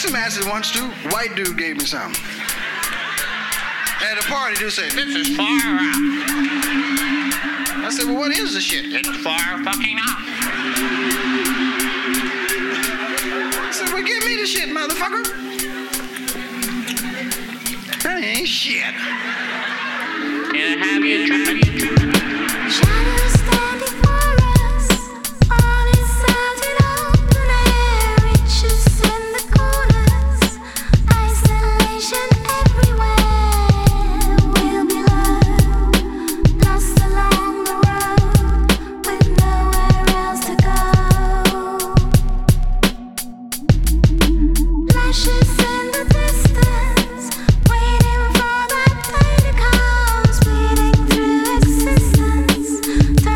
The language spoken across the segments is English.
some acid once too. White dude gave me some. At a party, dude said, "This is far out." I said, "Well, what is the shit?" "It's far fucking out." I said, "Well, give me the shit, motherfucker." That ain't shit. And have you tried? Shadows standing for us on his out in open air, riches in the corners, isolation everywhere. We'll be lost along the road with nowhere else to go. Flashes in the distance, waiting for that day to come, speeding through existence.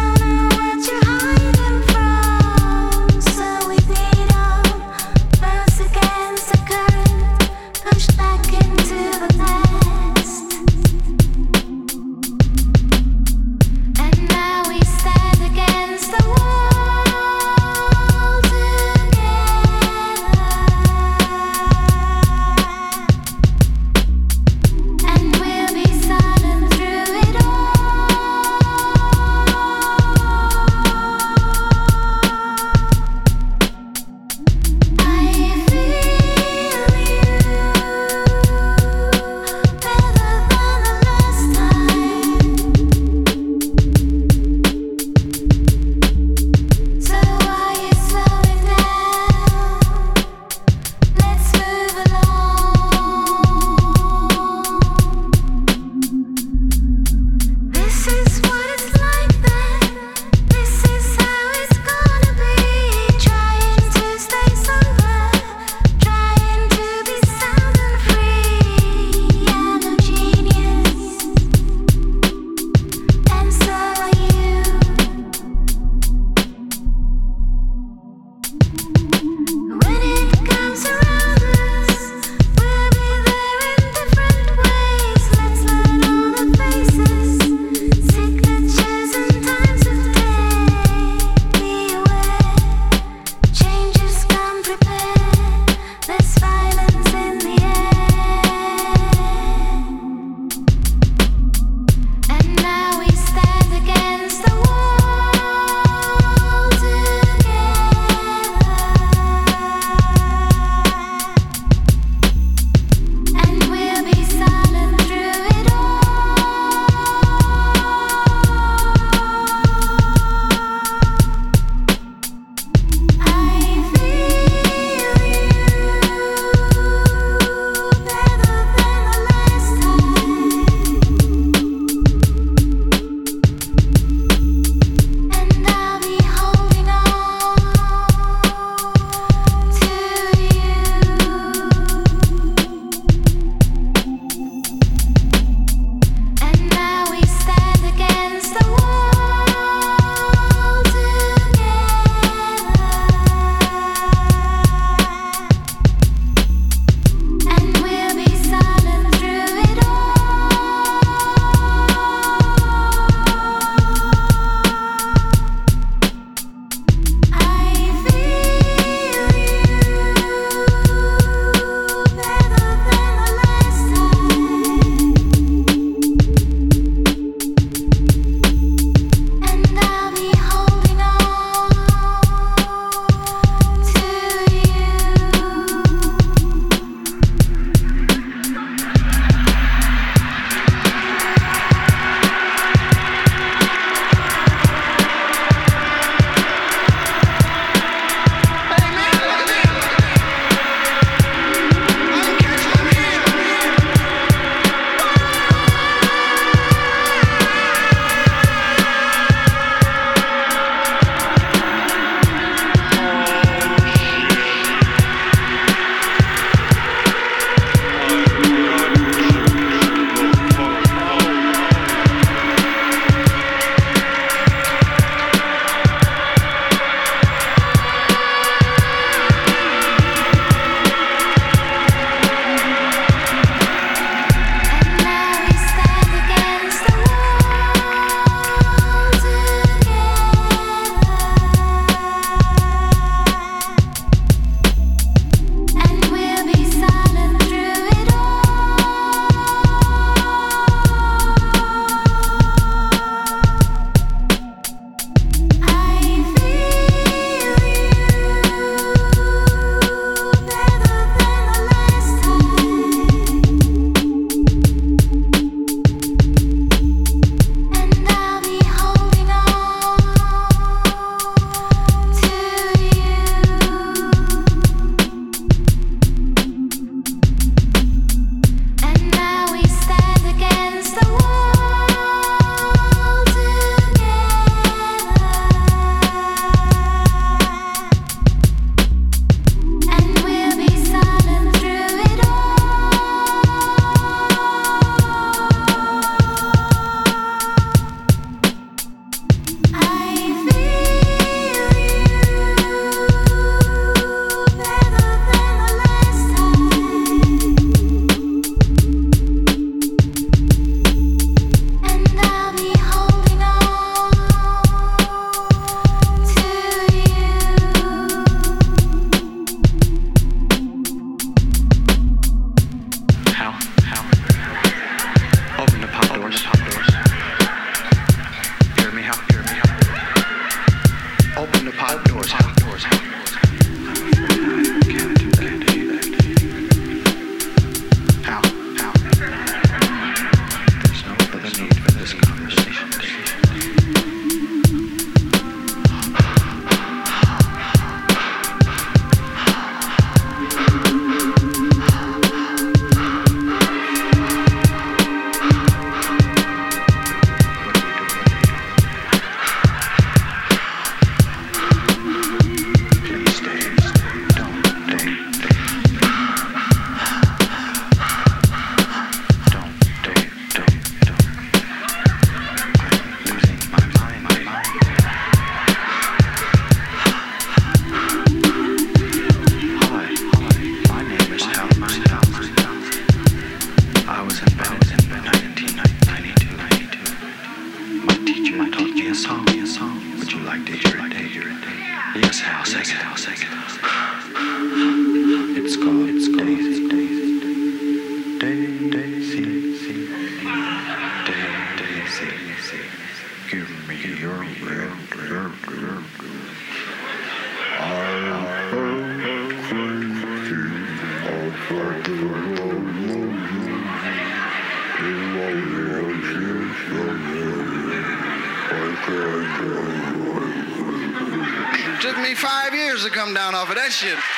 Took me 5 years to come down off of that shit.